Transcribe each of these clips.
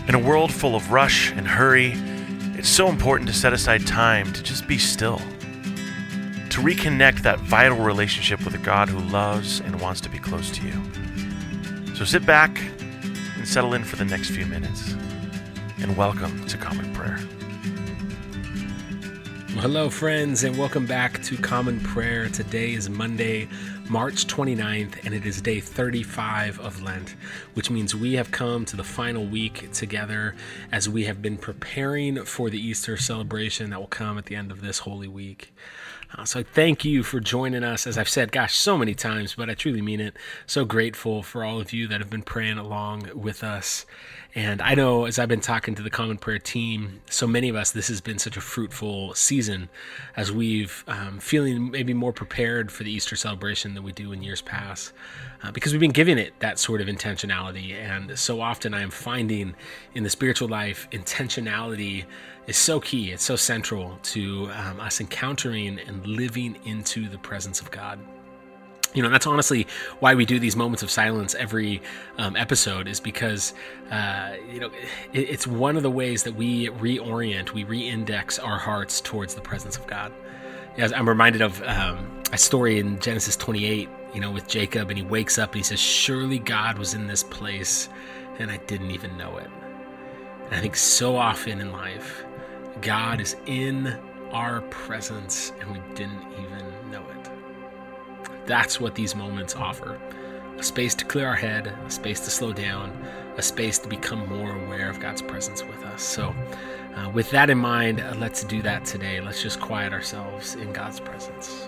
In a world full of rush and hurry, it's so important to set aside time to just be still, to reconnect that vital relationship with a God who loves and wants to be close to you. So sit back and settle in for the next few minutes, and welcome to Common Prayer. Well, hello, friends, and welcome back to Common Prayer. Today is Monday, March 29th, and it is day 35 of Lent, which means we have come to the final week together as we have been preparing for the Easter celebration that will come at the end of this Holy Week. So I thank you for joining us, as I've said, so many times, but I truly mean it. So grateful for all of you that have been praying along with us. And I know as I've been talking to the Common Prayer team, so many of us, this has been such a fruitful season as we've feeling maybe more prepared for the Easter celebration than we do in years past, because we've been giving it that sort of intentionality. And so often I am finding in the spiritual life, intentionality is so key. It's so central to us encountering and living into the presence of God. You know, that's honestly why we do these moments of silence every episode, is because, it's one of the ways that we reorient, we re-index our hearts towards the presence of God. As I'm reminded of a story in Genesis 28, with Jacob, and he wakes up and he says, "Surely God was in this place, and I didn't even know it." And I think so often in life, God is in our presence, and we didn't even know it. That's what these moments offer. A space to clear our head, a space to slow down, a space to become more aware of God's presence with us. So with that in mind, let's do that today. Let's just quiet ourselves in God's presence.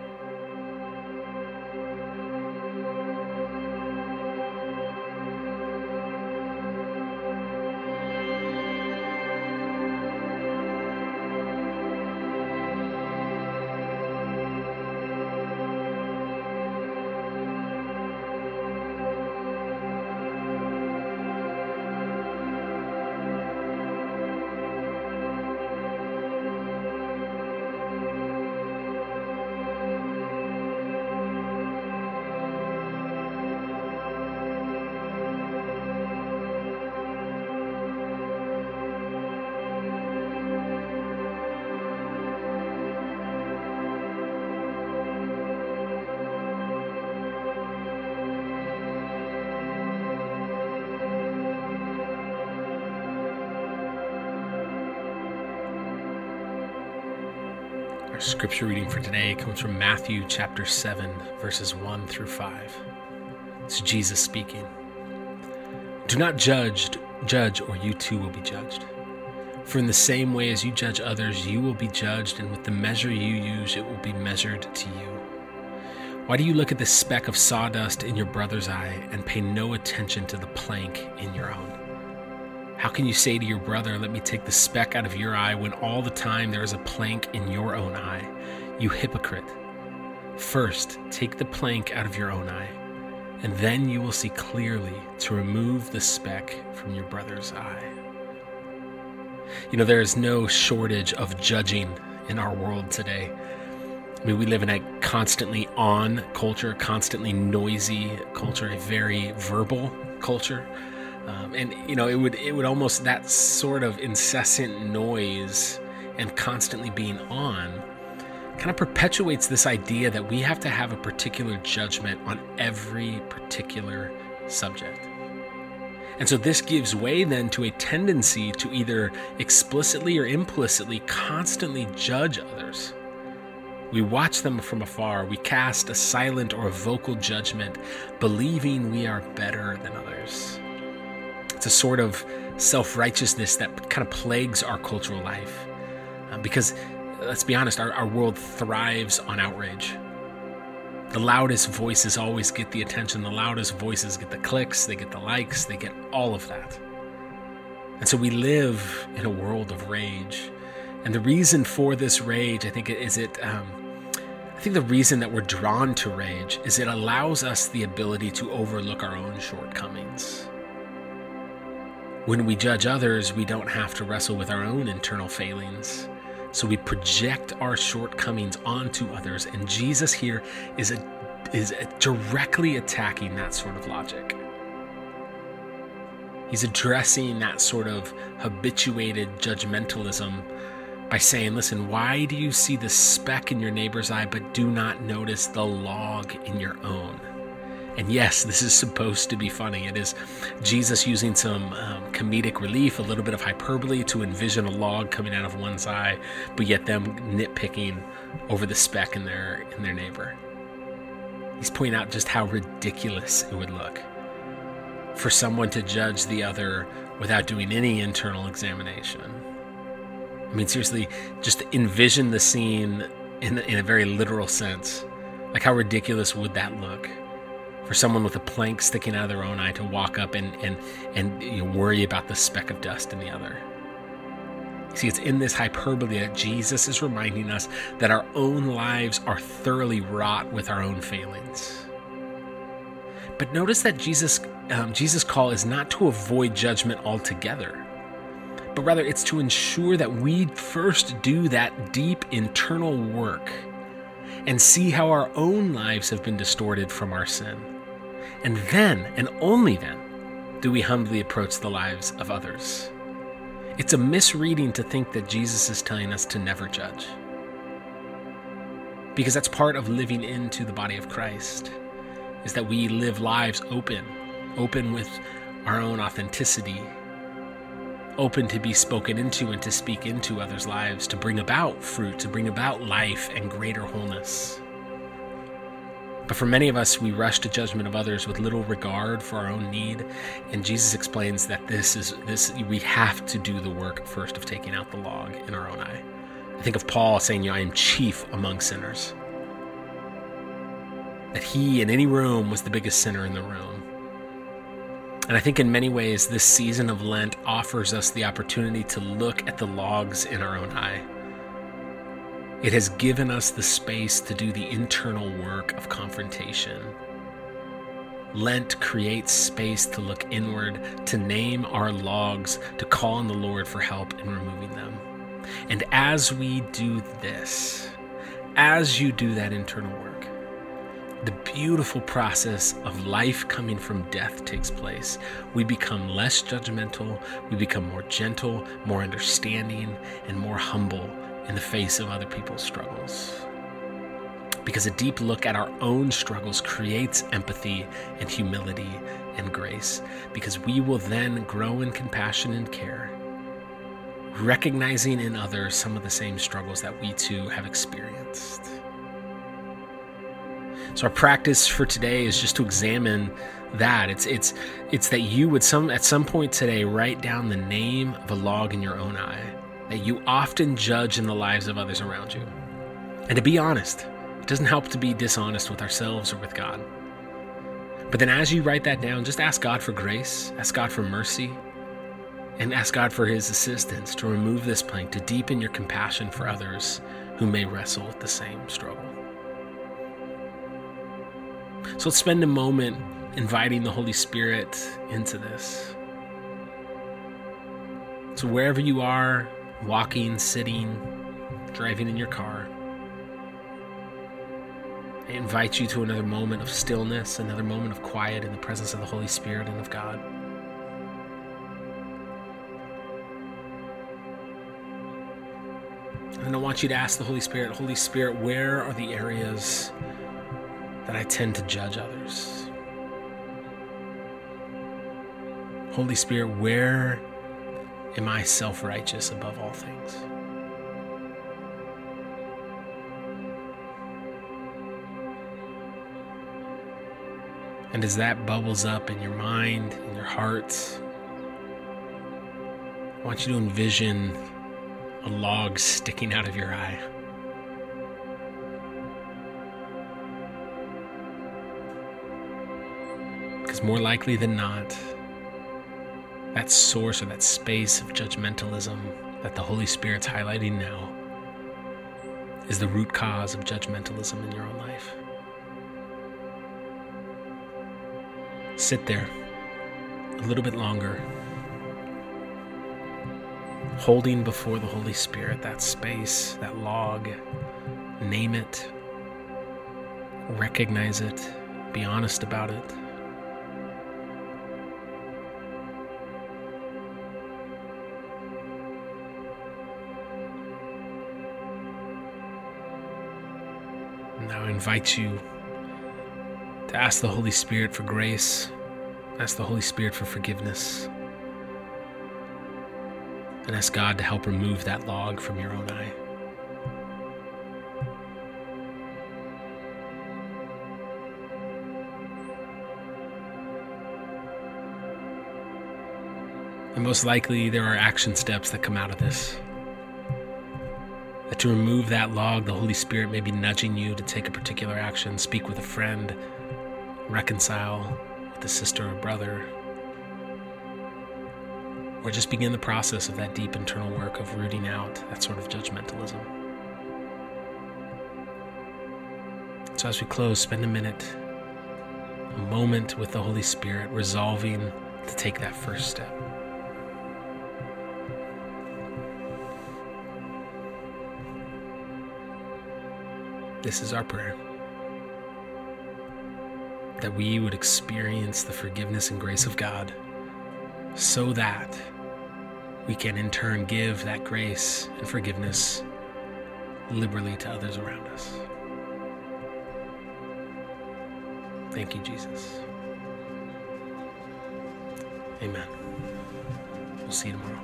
Our scripture reading for today comes from Matthew chapter 7, verses 1 through 5. It's Jesus speaking. "Do not judge, or you too will be judged. For in the same way as you judge others, you will be judged, and with the measure you use, it will be measured to you. Why do you look at the speck of sawdust in your brother's eye and pay no attention to the plank in your own? How can you say to your brother, 'Let me take the speck out of your eye,' when all the time there is a plank in your own eye? You hypocrite. First, take the plank out of your own eye, and then you will see clearly to remove the speck from your brother's eye." There is no shortage of judging in our world today. We live in a constantly on culture, constantly noisy culture, a very verbal culture. It would almost, that sort of incessant noise and constantly being on kind of perpetuates this idea that we have to have a particular judgment on every particular subject. And so this gives way then to a tendency to either explicitly or implicitly constantly judge others. We watch them from afar. We cast a silent or a vocal judgment, believing we are better than others. It's a sort of self-righteousness that kind of plagues our cultural life. Because, let's be honest, our world thrives on outrage. The loudest voices always get the attention. The loudest voices get the clicks, they get the likes, they get all of that. And so we live in a world of rage. And the reason for this rage, I think the reason that we're drawn to rage is it allows us the ability to overlook our own shortcomings. When we judge others, we don't have to wrestle with our own internal failings. So we project our shortcomings onto others. And Jesus here is directly attacking that sort of logic. He's addressing that sort of habituated judgmentalism by saying, listen, why do you see the speck in your neighbor's eye but do not notice the log in your own? And yes, this is supposed to be funny. It is Jesus using some comedic relief, a little bit of hyperbole to envision a log coming out of one's eye, but yet them nitpicking over the speck in their neighbor. He's pointing out just how ridiculous it would look for someone to judge the other without doing any internal examination. I mean, seriously, just envision the scene in a very literal sense. Like, how ridiculous would that look for someone with a plank sticking out of their own eye to walk up and worry about the speck of dust in the other? See, it's in this hyperbole that Jesus is reminding us that our own lives are thoroughly wrought with our own failings. But notice that Jesus' call is not to avoid judgment altogether, but rather it's to ensure that we first do that deep internal work and see how our own lives have been distorted from our sin. And then, and only then, do we humbly approach the lives of others. It's a misreading to think that Jesus is telling us to never judge, because that's part of living into the body of Christ, is that we live lives open with our own authenticity, open to be spoken into and to speak into others' lives, to bring about fruit, to bring about life and greater wholeness. But for many of us, we rush to judgment of others with little regard for our own need, and Jesus explains that we have to do the work first of taking out the log in our own eye. I think of Paul saying, I am chief among sinners. That he in any room was the biggest sinner in the room. And I think in many ways, this season of Lent offers us the opportunity to look at the logs in our own eye. It has given us the space to do the internal work of confrontation. Lent creates space to look inward, to name our logs, to call on the Lord for help in removing them. And as we do this, as you do that internal work, the beautiful process of life coming from death takes place. We become less judgmental, we become more gentle, more understanding, and more humble in the face of other people's struggles. Because a deep look at our own struggles creates empathy and humility and grace, because we will then grow in compassion and care, recognizing in others some of the same struggles that we too have experienced. So our practice for today is just to examine that. It's that you would at some point today write down the name of a log in your own eye that you often judge in the lives of others around you. And to be honest, it doesn't help to be dishonest with ourselves or with God. But then as you write that down, just ask God for grace, ask God for mercy, and ask God for his assistance to remove this plank, to deepen your compassion for others who may wrestle with the same struggle. So let's spend a moment inviting the Holy Spirit into this. So wherever you are, walking, sitting, driving in your car, I invite you to another moment of stillness, another moment of quiet in the presence of the Holy Spirit and of God. And then I want you to ask the Holy Spirit, where are the areas that I tend to judge others? Holy Spirit, where am I self-righteous above all things? And as that bubbles up in your mind, in your heart, I want you to envision a log sticking out of your eye. Because more likely than not, that source or that space of judgmentalism that the Holy Spirit's highlighting now is the root cause of judgmentalism in your own life. Sit there a little bit longer, holding before the Holy Spirit that space, that log. Name it, recognize it, be honest about it. now, I invite you to ask the Holy Spirit for grace, ask the Holy Spirit for forgiveness, and ask God to help remove that log from your own eye. And most likely there are action steps that come out of this. That to remove that log, the Holy Spirit may be nudging you to take a particular action, speak with a friend, reconcile with a sister or brother, or just begin the process of that deep internal work of rooting out that sort of judgmentalism. So as we close, spend a moment with the Holy Spirit, resolving to take that first step. This is our prayer, that we would experience the forgiveness and grace of God so that we can in turn give that grace and forgiveness liberally to others around us. Thank you, Jesus. Amen. We'll see you tomorrow.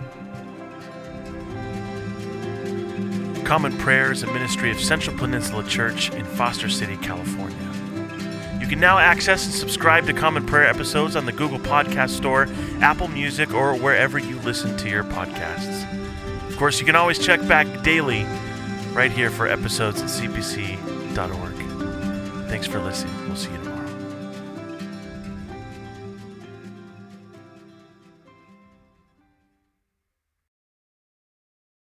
Common Prayer is a ministry of Central Peninsula Church in Foster City, California. You can now access and subscribe to Common Prayer episodes on the Google Podcast Store, Apple Music, or wherever you listen to your podcasts. Of course, you can always check back daily right here for episodes at cpc.org. Thanks for listening. We'll see you tomorrow.